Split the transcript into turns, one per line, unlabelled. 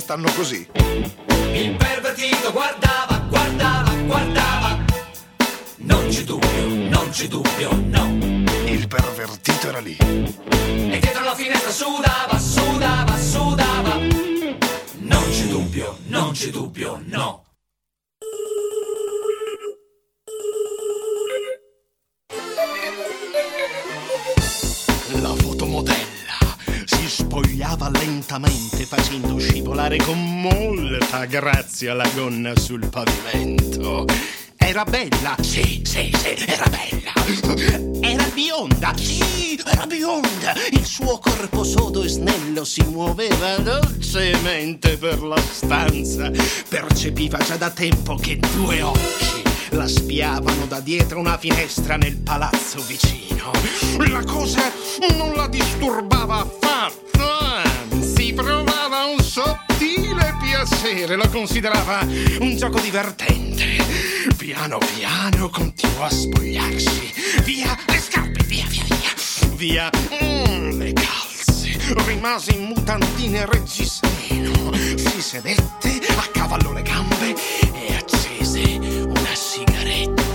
stanno così.
Il pervertito guardava, guardava, guardava. Non c'è dubbio, no.
Il pervertito era lì.
E dietro la finestra sudava, sudava, sudava. Non c'è dubbio, no.
La fotomodella si spogliava lentamente facendo scivolare con molta grazia la gonna sul pavimento. Era bella, sì, era bella. Era bionda, sì, era bionda. Il suo corpo sodo e snello si muoveva dolcemente per la stanza. Percepiva già da tempo che due occhi la spiavano da dietro una finestra nel palazzo vicino. La cosa non la disturbava affatto, anzi provava un sottile piacere, lo considerava un gioco divertente. Piano piano continuò a spogliarsi. Via le scarpe, via le calze. Rimase in mutandine e reggiseno. Si sedette, accavallò le gambe e accese una sigaretta.